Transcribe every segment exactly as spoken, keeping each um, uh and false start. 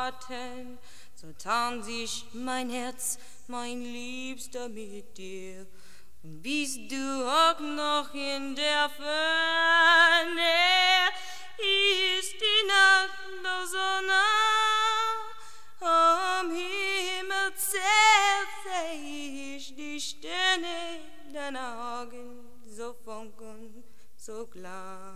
warten, so tarnt sich mein Herz, mein Liebster mit dir. Und bist du auch noch in der Ferne, ist die Nacht doch so nah, am Himmel zählt seh ich die Sterne deiner Augen, so funkeln, so klar.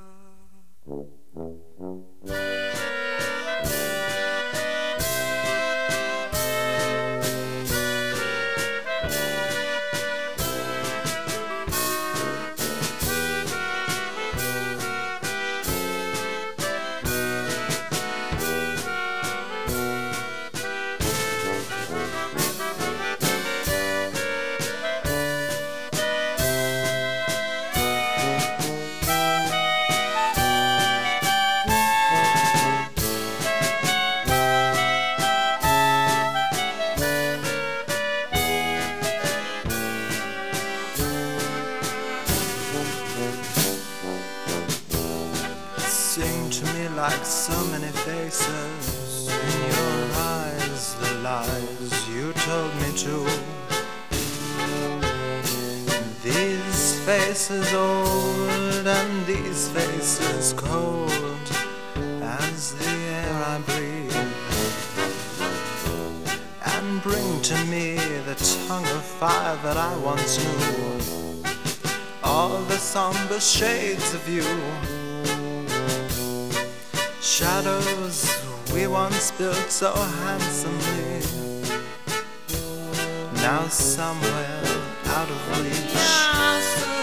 Sing to me like so many faces in your eyes, the lies you told me to. These faces old and these faces cold as the air I breathe, and bring to me the tongue of fire that I once knew, all the somber shades of you. Shadows we once built so handsomely, now somewhere out of reach.